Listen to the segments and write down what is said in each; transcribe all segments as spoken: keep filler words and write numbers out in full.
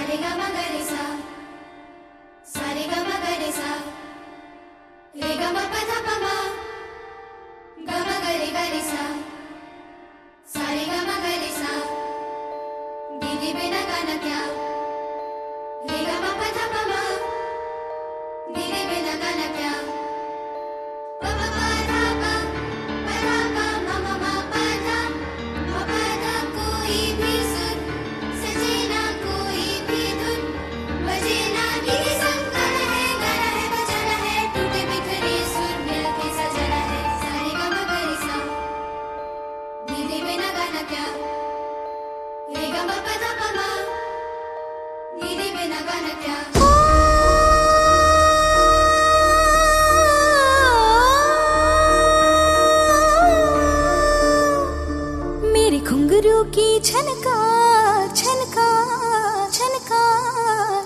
घुंघरू की छनकार छनकार छनकार,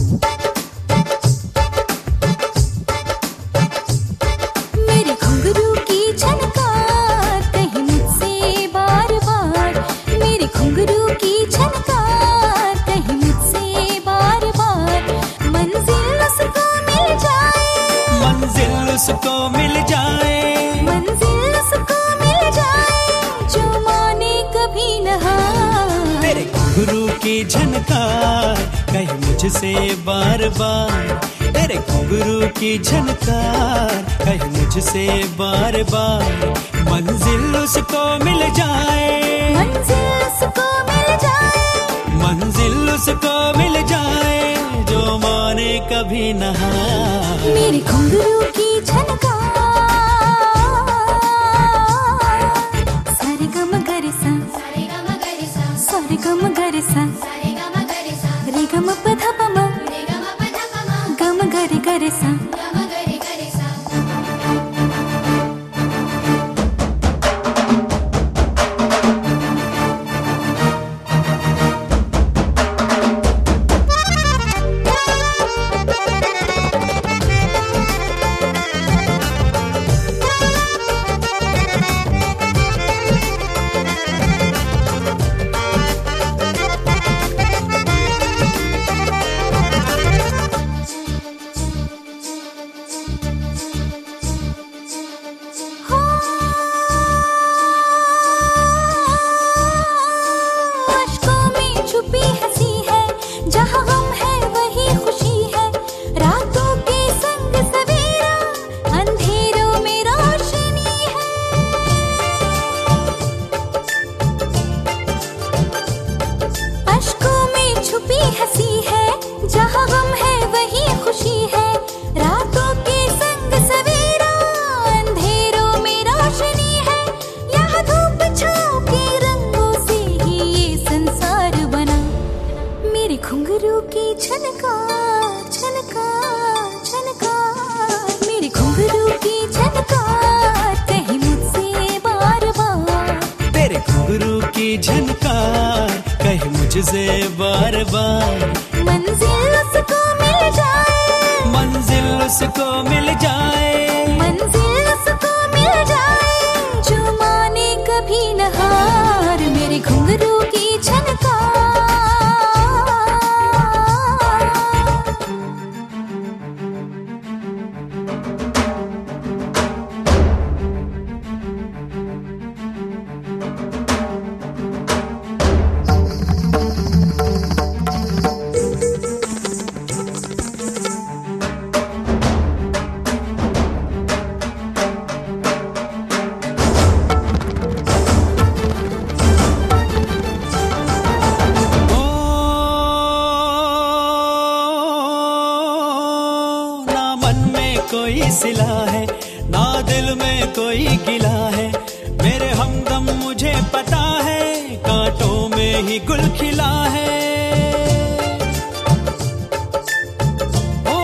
मेरे घुंघरू की छनकार कहीं मुझसे बार बार, मेरे घुंघरू की छनकार कहीं मुझसे बार बार, मंजिल उसको मिल जाए, मंजिल उसको मिल जाए, मंजिल उसको मिल जाए जो माने कभी न हार। तेरे घुंघरू की झनकार कहीं मुझसे बार बार, तेरे घुंघरू की झनकार कहीं मुझसे बार बार, मंजिल उसको मिल जाए, मंजिल उसको मिल जाए, मंजिल उसको मिल जाए जो माने कभी न हार। मेरे घुंघरू की झनकार सारे गम गरे सा, सारे गम गरे सा, रे गम प ध प म, गम गरे गरे सा। घुंघरू की छनकार छनकार छनकार, मेरे घुंघरू की छनकार कहीं मुझसे बार बार, तेरे घुंघरू की झनकार कहीं मुझसे बार बार, मंजिल उसको मिल जाए, मंजिल उसको मिल जाए, मंजिल उसको मिल जाए जो माने कभी न हार। मेरे घुंघरू की छनकार कोई सिला है ना दिल में कोई गिला है, मेरे हमदम मुझे पता है कांटों में ही गुल खिला है। ओ,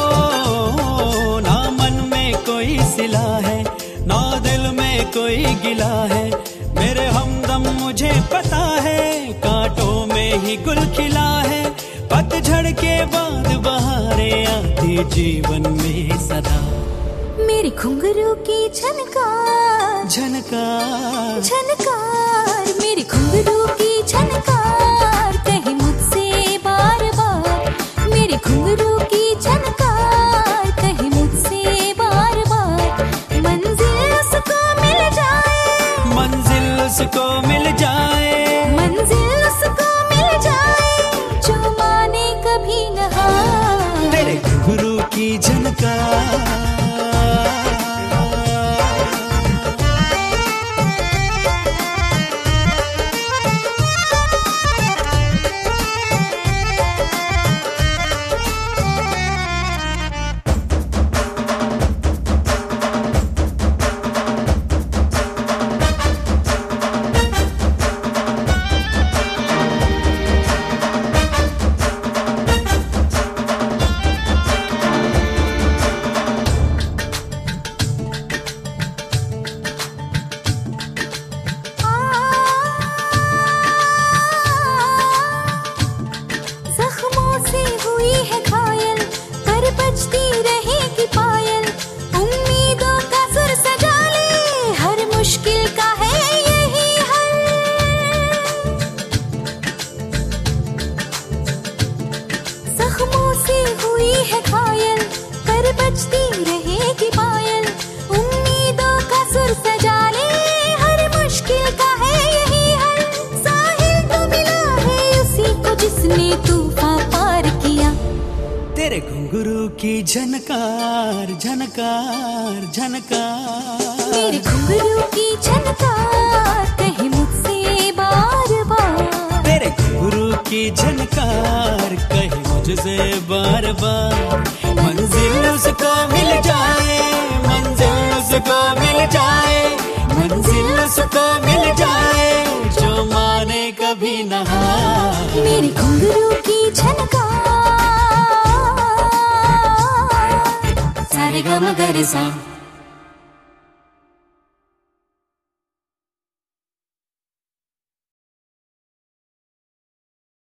ना मन में कोई सिला है ना दिल में कोई गिला है, मेरे हमदम मुझे पता है कांटों में ही गुल खिला है, पतझड़ के बाद बहारें आती जीवन में सदा। मेरे घुंघरू की झनकार झनकार झनकार, मेरे घुंघरू की झनकार कहीं मुझसे बार बार, हुई है घायल, पर बजती रहेगी पायल। उम्मीदों का सुर सजा ले, हर मुश्किल का है यही हल। साहिल तो मिला है उसी को जिसने तूफान पार किया। तेरे घुंघरू की झनकार झनकार झनकार, मेरे घुंघरू की झनकार कहे मुझसे बार बार। तेरे घुंघरू की झनकार कहे मुझसे बार बार। मंजिल उसको मिल जाए, मंजिल उसको मिल जाए, मंजिल उसको मिल जाए, जो माने कभी न हार। मेरे घुंघरू की झनकार। सारे गम गरे सा